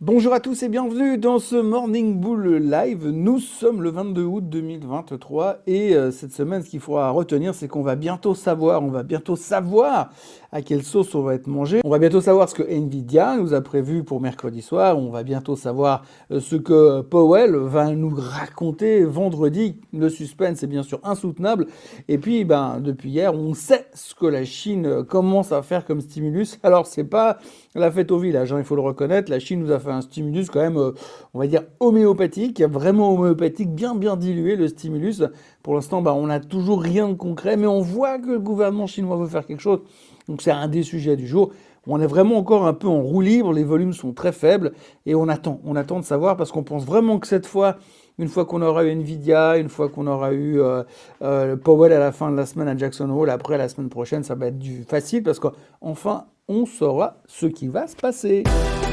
Bonjour à tous et bienvenue dans ce Morning Bull Live. Nous sommes le 22 août 2023 et cette semaine, ce qu'il faudra retenir, c'est qu'on va bientôt savoir à quelle sauce on va être mangé. On va bientôt savoir ce que Nvidia nous a prévu pour mercredi soir. On va bientôt savoir ce que Powell va nous raconter vendredi. Le suspense est bien sûr insoutenable. Et puis, depuis hier, on sait ce que la Chine commence à faire comme stimulus. Alors, c'est pas la fête au village, hein, il faut le reconnaître. La Chine nous a fait un stimulus quand même, on va dire homéopathique, vraiment homéopathique, bien dilué le stimulus. Pour l'instant, on n'a toujours rien de concret, mais on voit que le gouvernement chinois veut faire quelque chose. Donc c'est un des sujets du jour. On est vraiment encore un peu en roue libre, les volumes sont très faibles et on attend de savoir parce qu'on pense vraiment que cette fois, une fois qu'on aura eu Nvidia, une fois qu'on aura eu Powell à la fin de la semaine à Jackson Hole, après la semaine prochaine, ça va être du facile parce qu'enfin, on saura ce qui va se passer.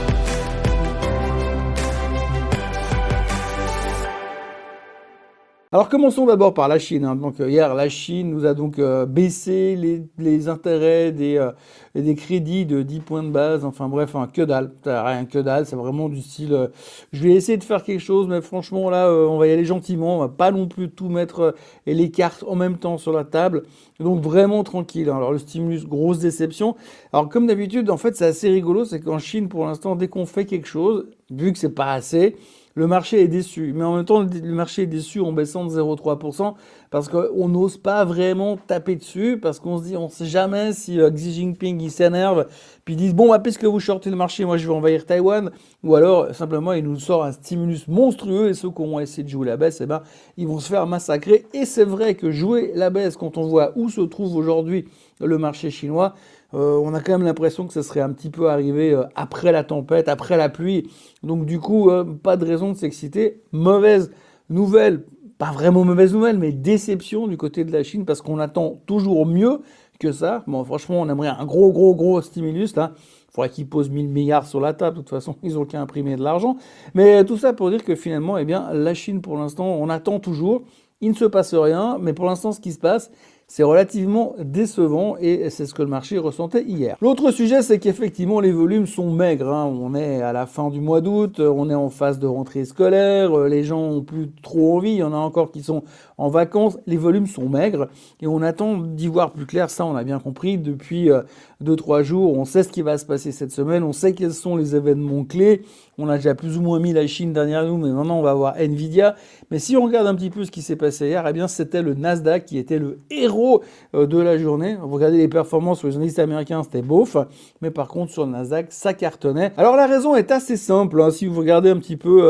Alors commençons d'abord par la Chine, hein. Donc hier, la Chine nous a donc baissé les intérêts des crédits de 10 points de base. Enfin bref, que dalle, rien que dalle. C'est vraiment du style. Je vais essayer de faire quelque chose, mais franchement là, on va y aller gentiment. On va pas non plus tout mettre et les cartes en même temps sur la table. Donc vraiment tranquille, hein. Alors le stimulus, grosse déception. Alors comme d'habitude, en fait, c'est assez rigolo, c'est qu'en Chine, pour l'instant, dès qu'on fait quelque chose, vu que c'est pas assez. Le marché est déçu, mais en même temps, le marché est déçu en baissant de 0,3% parce qu'on n'ose pas vraiment taper dessus, parce qu'on se dit, on ne sait jamais si Xi Jinping il s'énerve, puis ils disent, bon, puisque vous shortez le marché, moi je vais envahir Taïwan, ou alors simplement il nous sort un stimulus monstrueux et ceux qui vont essayer de jouer la baisse, ils vont se faire massacrer. Et c'est vrai que jouer la baisse, quand on voit où se trouve aujourd'hui le marché chinois, on a quand même l'impression que ça serait un petit peu arrivé après la tempête, après la pluie. Donc du coup, pas de raison de s'exciter. Mauvaise nouvelle, pas vraiment mauvaise nouvelle, mais déception du côté de la Chine parce qu'on attend toujours mieux que ça. Bon, franchement, on aimerait un gros stimulus là. Il faudrait qu'ils posent 1000 milliards sur la table. De toute façon, ils ont qu'à imprimer de l'argent. Mais tout ça pour dire que finalement, la Chine, pour l'instant, on attend toujours. Il ne se passe rien, mais pour l'instant, ce qui se passe, c'est relativement décevant et c'est ce que le marché ressentait hier. L'autre sujet, c'est qu'effectivement, les volumes sont maigres, hein. On est à la fin du mois d'août, on est en phase de rentrée scolaire, les gens ont plus trop envie, il y en a encore qui sont en vacances, les volumes sont maigres et on attend d'y voir plus clair. Ça, on a bien compris depuis 2-3 jours. On sait ce qui va se passer cette semaine, on sait quels sont les événements clés. On a déjà plus ou moins mis la Chine derrière nous, mais maintenant on va voir Nvidia. Mais si on regarde un petit peu ce qui s'est passé hier, c'était le Nasdaq qui était le héros de la journée. Vous regardez les performances sur les indices américains, c'était beauf. Mais par contre, sur le Nasdaq, ça cartonnait. Alors la raison est assez simple, hein. Si vous regardez un petit peu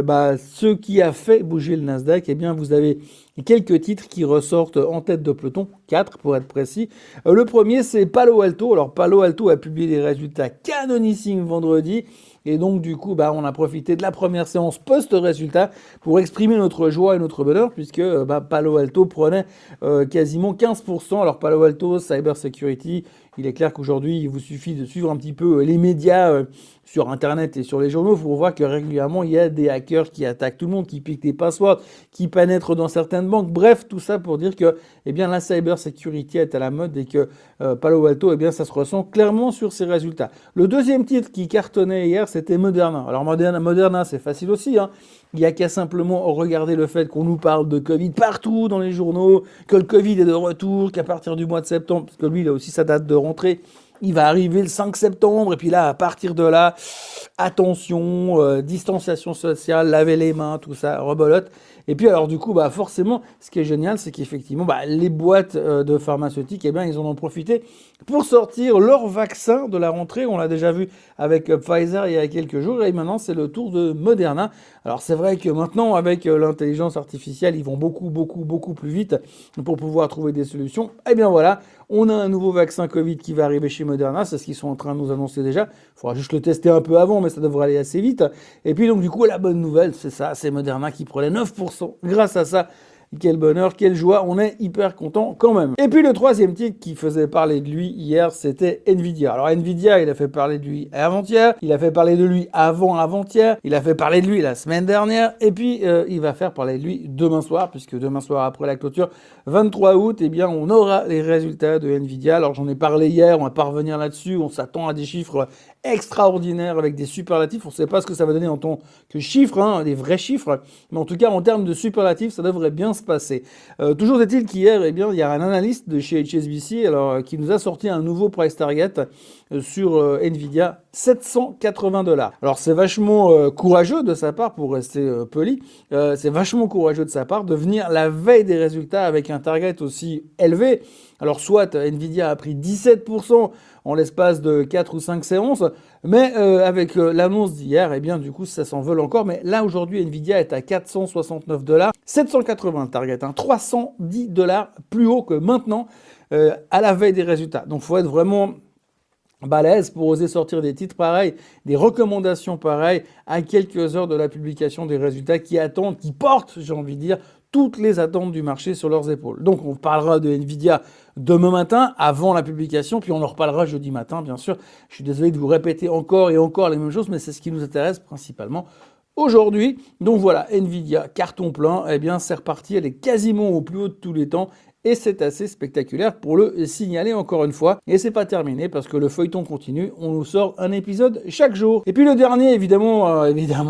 ce qui a fait bouger le Nasdaq, vous avez quelques titres qui ressortent en tête de peloton, 4 pour être précis. Le premier, c'est Palo Alto. Alors Palo Alto a publié des résultats canonissimes vendredi. Et donc, du coup, on a profité de la première séance post-résultat pour exprimer notre joie et notre bonheur, puisque Palo Alto prenait quasiment 15%. Alors, Palo Alto, Cyber Security, il est clair qu'aujourd'hui, il vous suffit de suivre un petit peu les médias sur Internet et sur les journaux pour voir que régulièrement, il y a des hackers qui attaquent tout le monde, qui piquent des passwords, qui pénètrent dans certaines banques. Bref, tout ça pour dire que la Cyber Security est à la mode et que Palo Alto, ça se ressent clairement sur ses résultats. Le deuxième titre qui cartonnait hier, c'était Moderna. Alors Moderna, c'est facile aussi, hein. Il n'y a qu'à simplement regarder le fait qu'on nous parle de Covid partout dans les journaux, que le Covid est de retour, qu'à partir du mois de septembre, parce que lui, il a aussi sa date de rentrée, il va arriver le 5 septembre, et puis là, à partir de là, attention, distanciation sociale, laver les mains, tout ça, rebolote. Et puis alors du coup, forcément, ce qui est génial, c'est qu'effectivement, les boîtes de pharmaceutiques, ils en ont profité pour sortir leur vaccin de la rentrée. On l'a déjà vu avec Pfizer il y a quelques jours, et maintenant c'est le tour de Moderna. Alors c'est vrai que maintenant, avec l'intelligence artificielle, ils vont beaucoup plus vite pour pouvoir trouver des solutions. Voilà, on a un nouveau vaccin Covid qui va arriver chez Moderna, c'est ce qu'ils sont en train de nous annoncer déjà. Il faudra juste le tester un peu avant, mais ça devrait aller assez vite. Et puis donc du coup, la bonne nouvelle, c'est ça, c'est Moderna qui prenait 9%. Grâce à ça, quel bonheur, quelle joie, on est hyper content quand même. Et puis le troisième titre qui faisait parler de lui hier, c'était Nvidia. Alors Nvidia, il a fait parler de lui avant-hier, il a fait parler de lui avant-avant-hier, il a fait parler de lui la semaine dernière, et puis il va faire parler de lui demain soir, puisque demain soir après la clôture, 23 août, eh bien on aura les résultats de Nvidia. Alors j'en ai parlé hier, on va pas revenir là-dessus, on s'attend à des chiffres extraordinaires avec des superlatifs. On ne sait pas ce que ça va donner en tant que chiffres, hein, des vrais chiffres, mais en tout cas en termes de superlatifs, ça devrait bien se passer. Toujours est-il qu'hier, eh bien, il y a un analyste de chez HSBC qui nous a sorti un nouveau price target sur Nvidia, 780 $. Alors c'est vachement courageux de sa part, pour rester poli, c'est vachement courageux de sa part de venir la veille des résultats avec un target aussi élevé. Alors soit Nvidia a pris 17% en l'espace de 4 ou 5 séances, mais avec l'annonce d'hier, eh bien du coup ça s'envole encore. Mais là aujourd'hui Nvidia est à 469 $, 780 target, hein, 310 $ plus haut que maintenant à la veille des résultats. Donc faut être vraiment balèze pour oser sortir des titres pareils, des recommandations pareilles à quelques heures de la publication des résultats qui attendent, qui portent, j'ai envie de dire, toutes les attentes du marché sur leurs épaules. Donc on parlera de Nvidia demain matin, avant la publication, puis on en reparlera jeudi matin, bien sûr. Je suis désolé de vous répéter encore et encore les mêmes choses, mais c'est ce qui nous intéresse principalement aujourd'hui. Donc voilà, Nvidia, carton plein, eh bien c'est reparti, elle est quasiment au plus haut de tous les temps. Et c'est assez spectaculaire pour le signaler encore une fois. Et c'est pas terminé parce que le feuilleton continue. On nous sort un épisode chaque jour. Et puis le dernier, évidemment,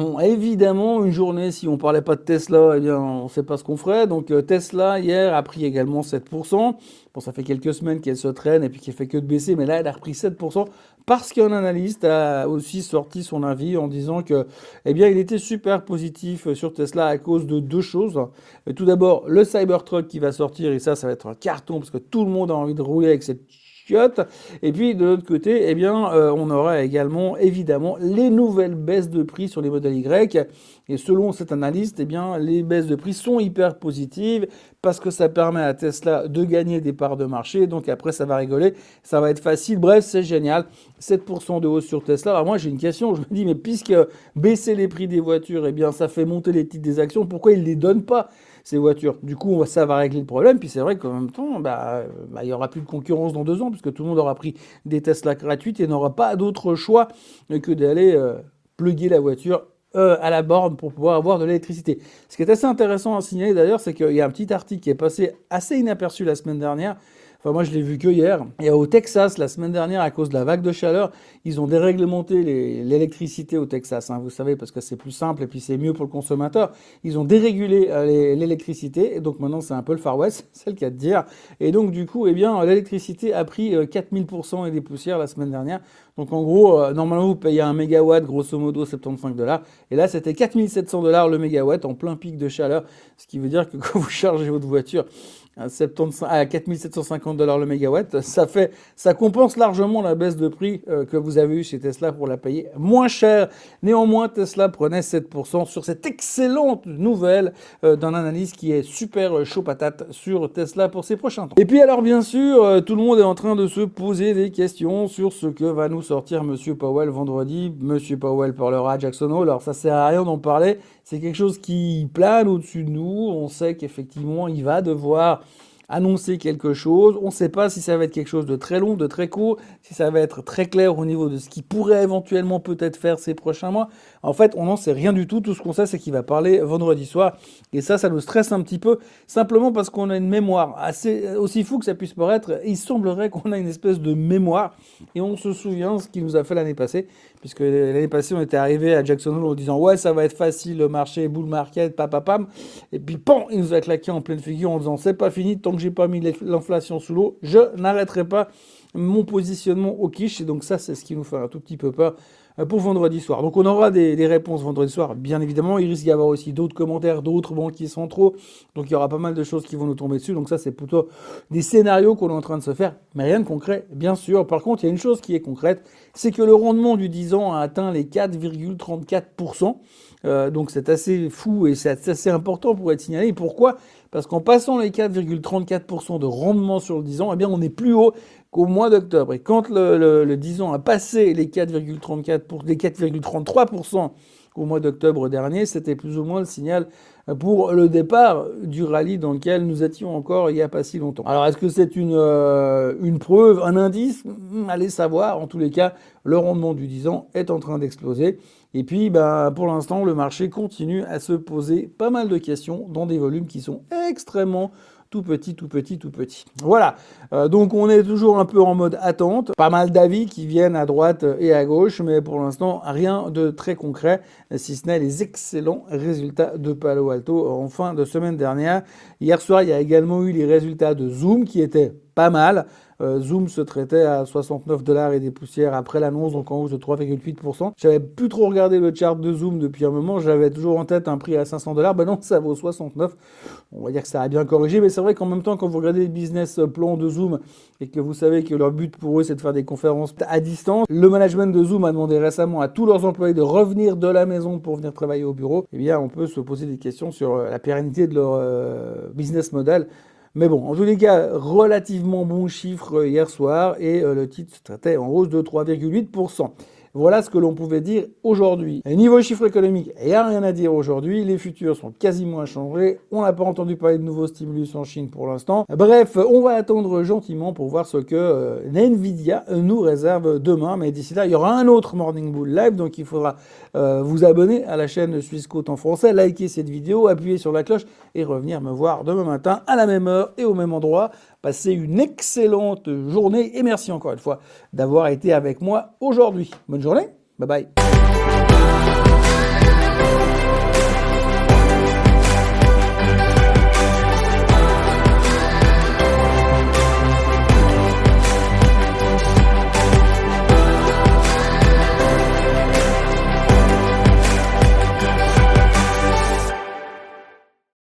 une journée, si on parlait pas de Tesla, eh bien, on sait pas ce qu'on ferait. Donc Tesla, hier, a pris également 7%. Bon, ça fait quelques semaines qu'elle se traîne et puis qu'elle fait que de baisser. Mais là, elle a repris 7% parce qu'un analyste a aussi sorti son avis en disant que, eh bien, il était super positif sur Tesla à cause de deux choses. Tout d'abord, le Cybertruck qui va sortir, et ça va être un carton parce que tout le monde a envie de rouler avec cette chiotte. Et puis de l'autre côté, eh bien, on aura également évidemment les nouvelles baisses de prix sur les modèles Y. Et selon cet analyste, eh bien, les baisses de prix sont hyper positives parce que ça permet à Tesla de gagner des parts de marché. Donc après, ça va rigoler, ça va être facile. Bref, c'est génial. 7% de hausse sur Tesla. Alors moi, j'ai une question. Je me dis, mais puisque baisser les prix des voitures, eh bien, ça fait monter les titres des actions, pourquoi ils ne les donnent pas ces voitures? Du coup, ça va régler le problème. Puis c'est vrai qu'en même temps, il y aura plus de concurrence dans 2 ans puisque tout le monde aura pris des Tesla gratuites et n'aura pas d'autre choix que d'aller plugger la voiture à la borne pour pouvoir avoir de l'électricité. Ce qui est assez intéressant à signaler d'ailleurs, c'est qu'il y a un petit article qui est passé assez inaperçu la semaine dernière. Enfin, moi, je l'ai vu que hier. Et au Texas, la semaine dernière, à cause de la vague de chaleur, ils ont déréglementé l'électricité au Texas. Hein, vous savez, parce que c'est plus simple et puis c'est mieux pour le consommateur. Ils ont dérégulé l'électricité. Et donc maintenant, c'est un peu le Far West, c'est le cas de dire. Et donc, du coup, eh bien, l'électricité a pris 4000% et des poussières la semaine dernière. Donc, en gros, normalement, vous payez un mégawatt, grosso modo, 75 $. Et là, c'était 4700 $ le mégawatt en plein pic de chaleur. Ce qui veut dire que quand vous chargez votre voiture à 4750 $ le mégawatt, ça compense largement la baisse de prix que vous avez eu chez Tesla pour la payer moins cher. Néanmoins, Tesla prenait 7% sur cette excellente nouvelle d'un analyste qui est super chaud patate sur Tesla pour ses prochains temps. Et puis alors bien sûr, tout le monde est en train de se poser des questions sur ce que va nous sortir Monsieur Powell vendredi. Monsieur Powell parlera à Jackson Hole. Alors ça sert à rien d'en parler. C'est quelque chose qui plane au-dessus de nous. On sait qu'effectivement, il va devoir annoncer quelque chose. On ne sait pas si ça va être quelque chose de très long, de très court, si ça va être très clair au niveau de ce qu'il pourrait éventuellement peut-être faire ces prochains mois. En fait, on n'en sait rien du tout. Tout ce qu'on sait, c'est qu'il va parler vendredi soir. Et ça nous stresse un petit peu, simplement parce qu'on a une mémoire assez aussi fou que ça puisse paraître. Il semblerait qu'on a une espèce de mémoire et on se souvient ce qu'il nous a fait l'année passée, puisque l'année passée, on était arrivé à Jackson Hole en disant ouais, ça va être facile, le marché, bull market, papapam. Et puis, pan, il nous a claqué en pleine figure en disant c'est pas fini, tant que j'ai pas mis l'inflation sous l'eau, je n'arrêterai pas mon positionnement au quiche. Et donc ça, c'est ce qui nous fait un tout petit peu peur pour vendredi soir. Donc on aura des réponses vendredi soir, bien évidemment. Il risque d'y avoir aussi d'autres commentaires, d'autres banquiers centraux. Donc il y aura pas mal de choses qui vont nous tomber dessus. Donc ça, c'est plutôt des scénarios qu'on est en train de se faire, mais rien de concret, bien sûr. Par contre, il y a une chose qui est concrète, c'est que le rendement du 10 ans a atteint les 4,34%. Donc c'est assez fou et c'est assez important pour être signalé. Et pourquoi ? Parce qu'en passant les 4,34% de rendement sur le 10 ans, eh bien on est plus haut qu'au mois d'octobre. Et quand le 10 ans a passé les 4,33% au mois d'octobre dernier, c'était plus ou moins le signal pour le départ du rallye dans lequel nous étions encore il n'y a pas si longtemps. Alors est-ce que c'est une preuve, un indice? Allez savoir. En tous les cas, le rendement du 10 ans est en train d'exploser. Et puis, pour l'instant, le marché continue à se poser pas mal de questions dans des volumes qui sont extrêmement tout petit. Voilà, donc on est toujours un peu en mode attente. Pas mal d'avis qui viennent à droite et à gauche, mais pour l'instant, rien de très concret, si ce n'est les excellents résultats de Palo Alto en fin de semaine dernière. Hier soir, il y a également eu les résultats de Zoom qui étaient pas mal. Zoom se traitait à 69 $ et des poussières après l'annonce, donc en hausse de 3,8%. J'avais plus trop regardé le chart de Zoom depuis un moment, j'avais toujours en tête un prix à 500 $. Ben non, ça vaut 69. On va dire que ça a bien corrigé, mais c'est vrai qu'en même temps, quand vous regardez les business plans de Zoom et que vous savez que leur but pour eux, c'est de faire des conférences à distance, le management de Zoom a demandé récemment à tous leurs employés de revenir de la maison pour venir travailler au bureau. Eh bien, on peut se poser des questions sur la pérennité de leur business model. Mais bon, en tous les cas, relativement bon chiffre hier soir et le titre se traitait en hausse de 3,8%. Voilà ce que l'on pouvait dire aujourd'hui. Et niveau chiffre économique, il n'y a rien à dire aujourd'hui. Les futurs sont quasiment inchangés. On n'a pas entendu parler de nouveaux stimulus en Chine pour l'instant. Bref, on va attendre gentiment pour voir ce que Nvidia nous réserve demain. Mais d'ici là, il y aura un autre Morning Bull Live. Donc il faudra vous abonner à la chaîne Suisse Côte en français, liker cette vidéo, appuyer sur la cloche et revenir me voir demain matin à la même heure et au même endroit. Passez une excellente journée et merci encore une fois d'avoir été avec moi aujourd'hui. Bonne journée, bye bye.